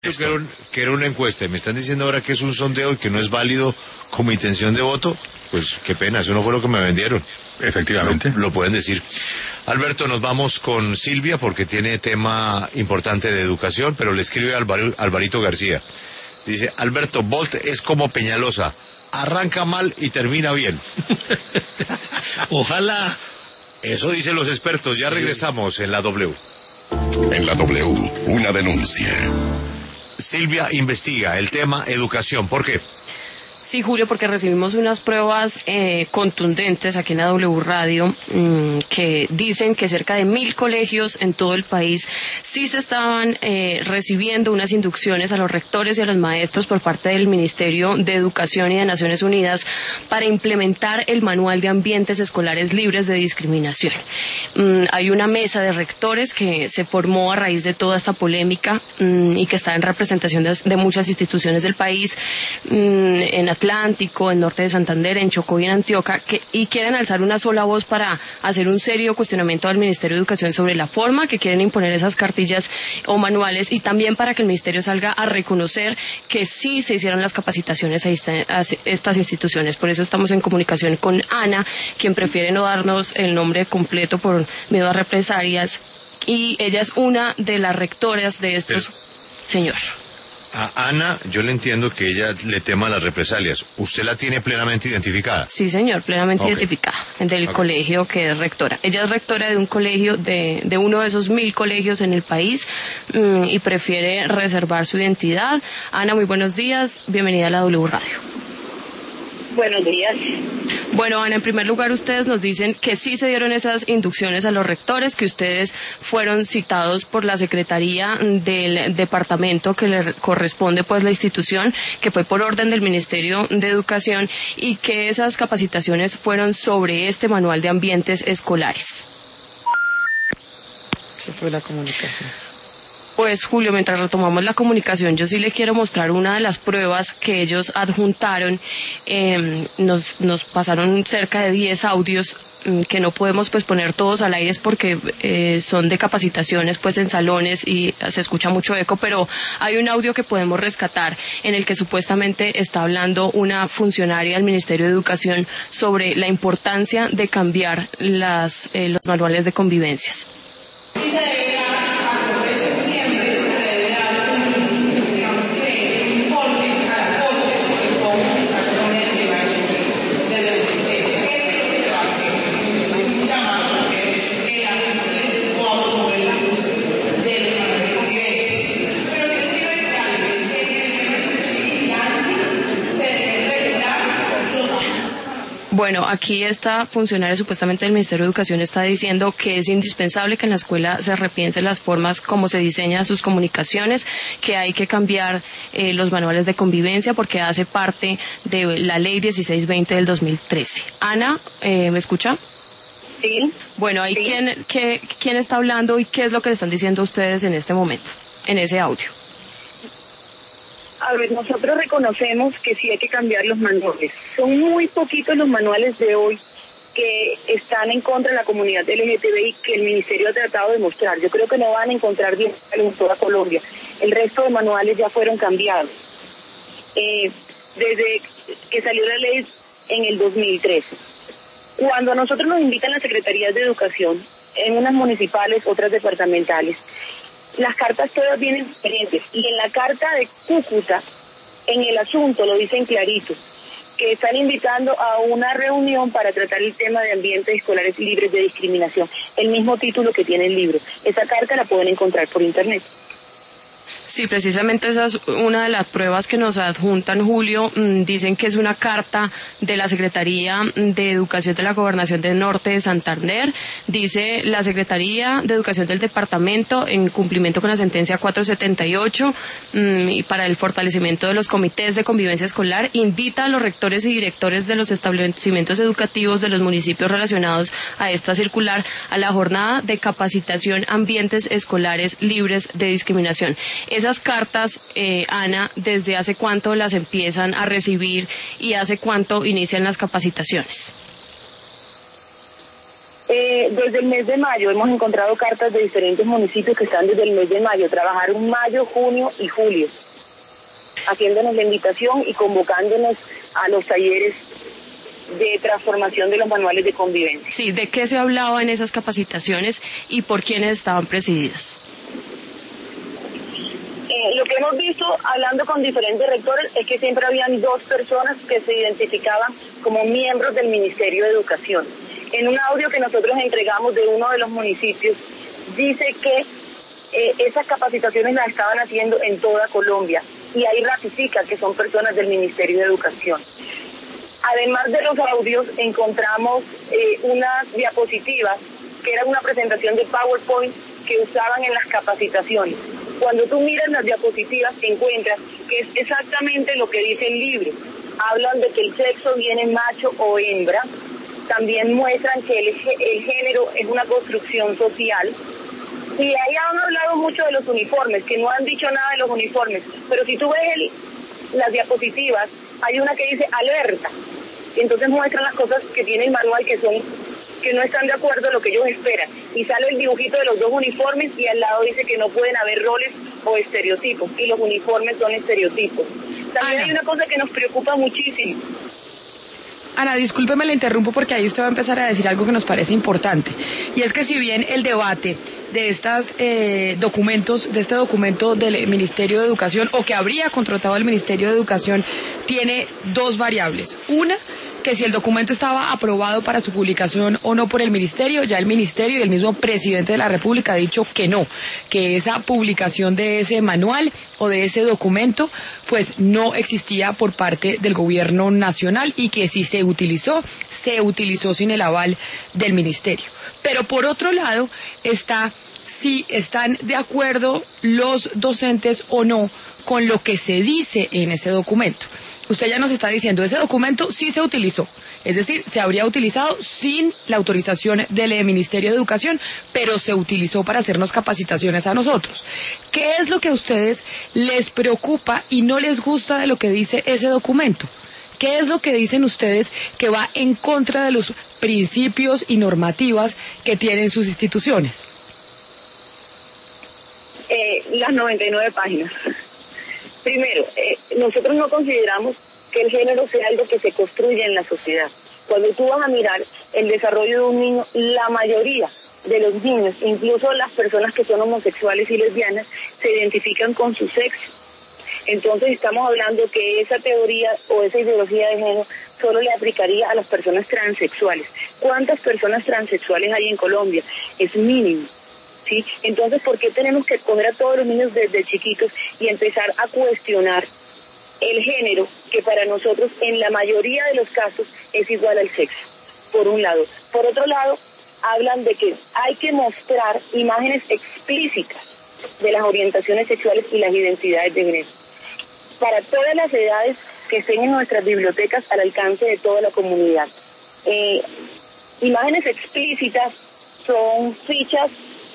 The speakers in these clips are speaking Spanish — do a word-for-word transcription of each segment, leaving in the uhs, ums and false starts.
Que era, un, que era una encuesta y me están diciendo ahora que es un sondeo y que no es válido como intención de voto, pues qué pena, eso no fue lo que me vendieron. Efectivamente. Lo, lo pueden decir. Alberto, nos vamos con Silvia porque tiene tema importante de educación, pero le escribe Alvar, Alvarito García. Dice, Alberto, Bolt es como Peñalosa, arranca mal y termina bien. Ojalá. Eso dicen los expertos, ya regresamos en la W. En la W, una denuncia. Silvia investiga el tema educación. ¿Por qué? Sí, Julio, porque recibimos unas pruebas eh, contundentes aquí en la W Radio mmm, que dicen que cerca de mil colegios en todo el país sí se estaban eh, recibiendo unas inducciones a los rectores y a los maestros por parte del Ministerio de Educación y de Naciones Unidas para implementar el Manual de Ambientes Escolares Libres de Discriminación. Mm, hay una mesa de rectores que se formó a raíz de toda esta polémica mm, y que está en representación de, de muchas instituciones del país, mm, en Atlántico, en Norte de Santander, en Chocó y en Antioquia, que, y quieren alzar una sola voz para hacer un serio cuestionamiento al Ministerio de Educación sobre la forma que quieren imponer esas cartillas o manuales, y también para que el Ministerio salga a reconocer que sí se hicieron las capacitaciones a, esta, a estas instituciones. Por eso estamos en comunicación con Ana, quien prefiere no darnos el nombre completo por miedo a represalias, y ella es una de las rectoras de estos. Pero... Señor. A Ana, yo le entiendo que ella le tema las represalias. ¿Usted la tiene plenamente identificada? Sí, señor, plenamente okay. identificada, del okay. colegio que es rectora. Ella es rectora de un colegio, de, de uno de esos mil colegios en el país, mmm, y prefiere reservar su identidad. Ana, muy buenos días, bienvenida a la W Radio. Buenos días. Bueno, Ana, en primer lugar, ustedes nos dicen que sí se dieron esas inducciones a los rectores, que ustedes fueron citados por la Secretaría del departamento que le corresponde pues la institución, que fue por orden del Ministerio de Educación, y que esas capacitaciones fueron sobre este manual de ambientes escolares. Se fue la comunicación. Pues, Julio, mientras retomamos la comunicación, yo sí le quiero mostrar una de las pruebas que ellos adjuntaron. Eh, nos, nos pasaron cerca de diez audios eh, que no podemos pues poner todos al aire porque eh, son de capacitaciones pues en salones y se escucha mucho eco, pero hay un audio que podemos rescatar en el que supuestamente está hablando una funcionaria del Ministerio de Educación sobre la importancia de cambiar las, eh, los manuales de convivencias. Bueno, aquí esta funcionaria supuestamente del Ministerio de Educación está diciendo que es indispensable que en la escuela se repiensen las formas como se diseñan sus comunicaciones, que hay que cambiar eh, los manuales de convivencia porque hace parte de la ley dieciséis veinte del dos mil trece. Ana, eh, ¿me escucha? Sí. Bueno, ¿ahí sí. ¿quién, qué, quién está hablando y qué es lo que le están diciendo a ustedes en este momento, en ese audio? A ver, nosotros reconocemos que sí hay que cambiar los manuales. Son muy poquitos los manuales de hoy que están en contra de la comunidad L G T B I que el Ministerio ha tratado de mostrar. Yo creo que no van a encontrar bien en toda Colombia. El resto de manuales ya fueron cambiados. Eh, desde que salió la ley en el dos mil trece. Cuando a nosotros nos invitan las secretarías de educación, en unas municipales, otras departamentales, las cartas todas vienen diferentes, y en la carta de Cúcuta, en el asunto lo dicen clarito, que están invitando a una reunión para tratar el tema de ambientes escolares libres de discriminación, el mismo título que tiene el libro. Esa carta la pueden encontrar por internet. Sí, precisamente esa es una de las pruebas que nos adjuntan, Julio. Dicen que es una carta de la Secretaría de Educación de la Gobernación del Norte de Santander. Dice la Secretaría de Educación del Departamento, en cumplimiento con la sentencia cuatrocientos setenta y ocho, y para el fortalecimiento de los comités de convivencia escolar, invita a los rectores y directores de los establecimientos educativos de los municipios relacionados a esta circular a la jornada de capacitación ambientes escolares libres de discriminación. Esas cartas, eh, Ana, ¿desde hace cuánto las empiezan a recibir y hace cuánto inician las capacitaciones? Eh, desde el mes de mayo hemos encontrado cartas de diferentes municipios que están desde el mes de mayo, trabajaron mayo, junio y julio, haciéndonos la invitación y convocándonos a los talleres de transformación de los manuales de convivencia. Sí, ¿de qué se hablaba en esas capacitaciones y por quiénes estaban presididas? Eh, lo que hemos visto hablando con diferentes rectores es que siempre habían dos personas que se identificaban como miembros del Ministerio de Educación. En un audio que nosotros entregamos de uno de los municipios, dice que eh, esas capacitaciones las estaban haciendo en toda Colombia y ahí ratifica que son personas del Ministerio de Educación. Además de los audios, encontramos eh, unas diapositivas que era una presentación de PowerPoint que usaban en las capacitaciones. Cuando tú miras las diapositivas te encuentras que es exactamente lo que dice el libro. Hablan de que el sexo viene macho o hembra. También muestran que el, el género es una construcción social. Y ahí han hablado mucho de los uniformes, que no han dicho nada de los uniformes. Pero si tú ves el, las diapositivas, hay una que dice alerta. Y entonces muestran las cosas que tiene el manual que son que no están de acuerdo a lo que ellos esperan. Y sale el dibujito de los dos uniformes y al lado dice que no pueden haber roles o estereotipos. Y los uniformes son estereotipos. También Ana, hay una cosa que nos preocupa muchísimo. Ana, discúlpeme, la interrumpo porque ahí usted va a empezar a decir algo que nos parece importante. Y es que si bien el debate de estos eh, documentos, de este documento del Ministerio de Educación, o que habría contratado el Ministerio de Educación, tiene dos variables. Una, que si el documento estaba aprobado para su publicación o no por el Ministerio, ya el Ministerio y el mismo Presidente de la República ha dicho que no, que esa publicación de ese manual o de ese documento pues no existía por parte del Gobierno Nacional y que si se utilizó, se utilizó sin el aval del Ministerio. Pero por otro lado está si están de acuerdo los docentes o no con lo que se dice en ese documento. Usted ya nos está diciendo, ese documento sí se utilizó, es decir, se habría utilizado sin la autorización del Ministerio de Educación, pero se utilizó para hacernos capacitaciones a nosotros. ¿Qué es lo que a ustedes les preocupa y no les gusta de lo que dice ese documento? ¿Qué es lo que dicen ustedes que va en contra de los principios y normativas que tienen sus instituciones? Eh, las noventa y nueve páginas. Primero, eh, nosotros no consideramos que el género sea algo que se construye en la sociedad. Cuando tú vas a mirar el desarrollo de un niño, la mayoría de los niños, incluso las personas que son homosexuales y lesbianas, se identifican con su sexo. Entonces estamos hablando que esa teoría o esa ideología de género solo le aplicaría a las personas transexuales. ¿Cuántas personas transexuales hay en Colombia? Es mínimo. ¿Sí? Entonces, ¿por qué tenemos que escoger a todos los niños desde chiquitos y empezar a cuestionar el género que para nosotros en la mayoría de los casos es igual al sexo? Por un lado. Por otro lado, hablan de que hay que mostrar imágenes explícitas de las orientaciones sexuales y las identidades de género para todas las edades que estén en nuestras bibliotecas al alcance de toda la comunidad. Eh, imágenes explícitas son fichas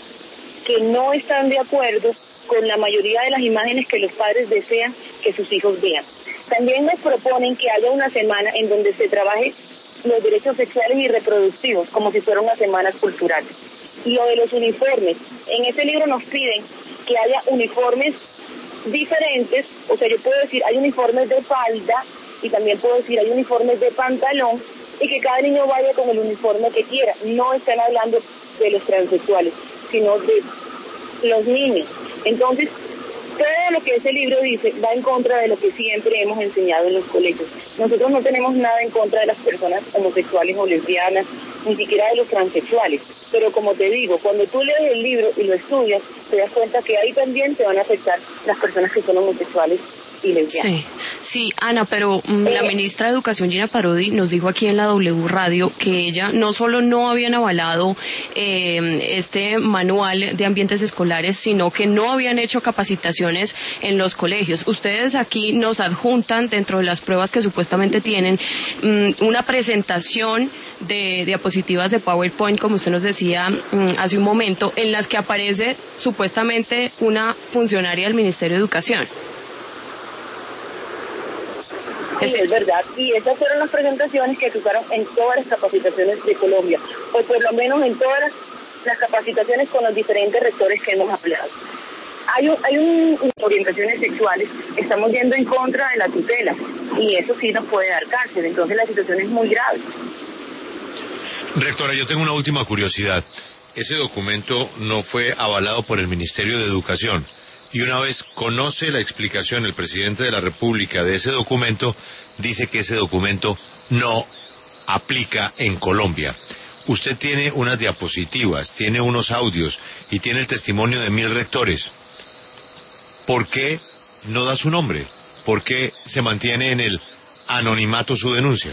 que no están de acuerdo con la mayoría de las imágenes que los padres desean que sus hijos vean. También nos proponen que haya una semana en donde se trabaje los derechos sexuales y reproductivos, como si fuera una semana cultural. Y lo de los uniformes, en ese libro nos piden que haya uniformes diferentes, o sea, yo puedo decir, hay uniformes de falda, y también puedo decir, hay uniformes de pantalón, y que cada niño vaya con el uniforme que quiera. No están hablando de los transexuales, sino de los niños. Entonces, todo lo que ese libro dice va en contra de lo que siempre hemos enseñado en los colegios. Nosotros no tenemos nada en contra de las personas homosexuales o lesbianas, ni siquiera de los transexuales. Pero como te digo, cuando tú lees el libro y lo estudias, te das cuenta que ahí también te van a afectar las personas que son homosexuales y lesbianas. Sí, sí, Ana, pero um, eh, la ministra de Educación, Gina Parodi, nos dijo aquí en la W Radio que ella no solo no habían avalado eh, este manual de ambientes escolares, sino que no habían hecho capacitaciones en los colegios. Ustedes aquí nos adjuntan, dentro de las pruebas que supuestamente tienen, um, una presentación de diapositivas de PowerPoint, como usted nos decía um, hace un momento, en las que aparece supuestamente una funcionaria del Ministerio de Educación. Sí, es verdad. Y esas fueron las presentaciones que se usaron en todas las capacitaciones de Colombia, o por lo menos en todas las, las capacitaciones con los diferentes rectores que hemos hablado. Hay, un, hay un, orientaciones sexuales, estamos yendo en contra de la tutela, y eso sí nos puede dar cárcel, entonces la situación es muy grave. Rectora, yo tengo una última curiosidad. Ese documento no fue avalado por el Ministerio de Educación, y una vez conoce la explicación el presidente de la República de ese documento, dice que ese documento no aplica en Colombia. Usted tiene unas diapositivas, tiene unos audios y tiene el testimonio de mil rectores. ¿Por qué no da su nombre? ¿Por qué se mantiene en el anonimato su denuncia?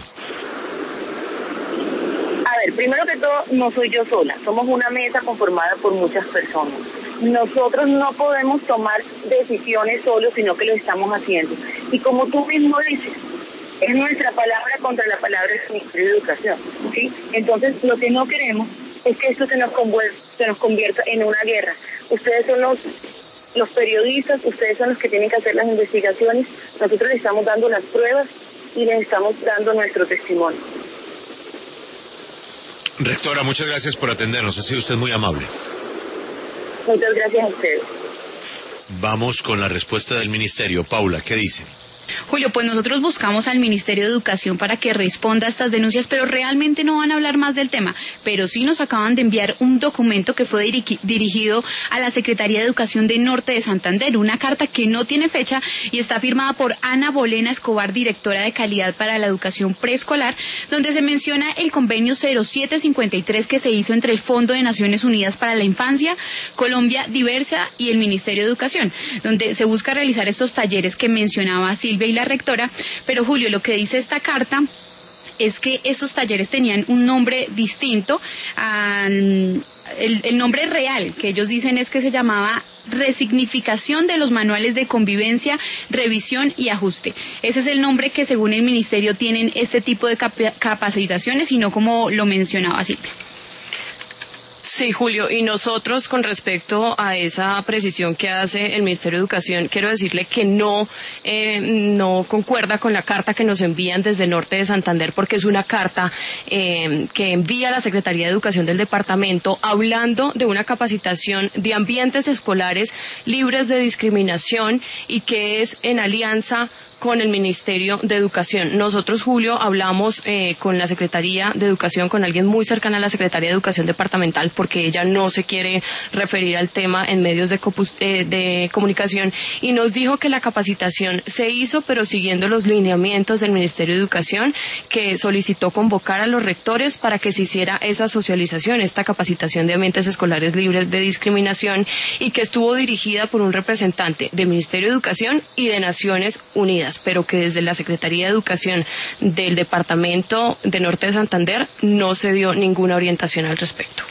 A ver, primero que todo, no soy yo sola, somos una mesa conformada por muchas personas. Nosotros no podemos tomar decisiones solos, sino que lo estamos haciendo. Y como tú mismo dices, es nuestra palabra contra la palabra del Ministerio de Educación, ¿sí? Entonces, lo que no queremos es que esto se nos, se nos convierta en una guerra. Ustedes son los, los periodistas, ustedes son los que tienen que hacer las investigaciones, nosotros les estamos dando las pruebas y les estamos dando nuestro testimonio. Rectora, muchas gracias por atendernos, ha sido usted muy amable. Muchas gracias a ustedes. Vamos con la respuesta del Ministerio. Paula, ¿qué dice? Julio, pues nosotros buscamos al Ministerio de Educación para que responda a estas denuncias, pero realmente no van a hablar más del tema. Pero sí nos acaban de enviar un documento que fue diri- dirigido a la Secretaría de Educación de Norte de Santander, una carta que no tiene fecha y está firmada por Ana Bolena Escobar, directora de Calidad para la Educación Preescolar, donde se menciona el convenio cero siete cincuenta y tres que se hizo entre el Fondo de Naciones Unidas para la Infancia, Colombia Diversa y el Ministerio de Educación, donde se busca realizar estos talleres que mencionaba Silvia y la rectora. Pero Julio, lo que dice esta carta es que esos talleres tenían un nombre distinto al el, el nombre real que ellos dicen es que se llamaba resignificación de los manuales de convivencia, revisión y ajuste. Ese es el nombre que según el ministerio tienen este tipo de cap- capacitaciones y no como lo mencionaba Silvia. Sí, Julio, y nosotros con respecto a esa precisión que hace el Ministerio de Educación, quiero decirle que no, eh, no concuerda con la carta que nos envían desde Norte de Santander, porque es una carta eh, que envía la Secretaría de Educación del departamento hablando de una capacitación de ambientes escolares libres de discriminación y que es en alianza con el Ministerio de Educación. Nosotros, Julio, hablamos eh, con la Secretaría de Educación, con alguien muy cercana a la Secretaría de Educación departamental, porque ella no se quiere referir al tema en medios de, copus, eh, de comunicación, y nos dijo que la capacitación se hizo, pero siguiendo los lineamientos del Ministerio de Educación, que solicitó convocar a los rectores para que se hiciera esa socialización, esta capacitación de ambientes escolares libres de discriminación, y que estuvo dirigida por un representante del Ministerio de Educación y de Naciones Unidas, pero que desde la Secretaría de Educación del Departamento de Norte de Santander no se dio ninguna orientación al respecto.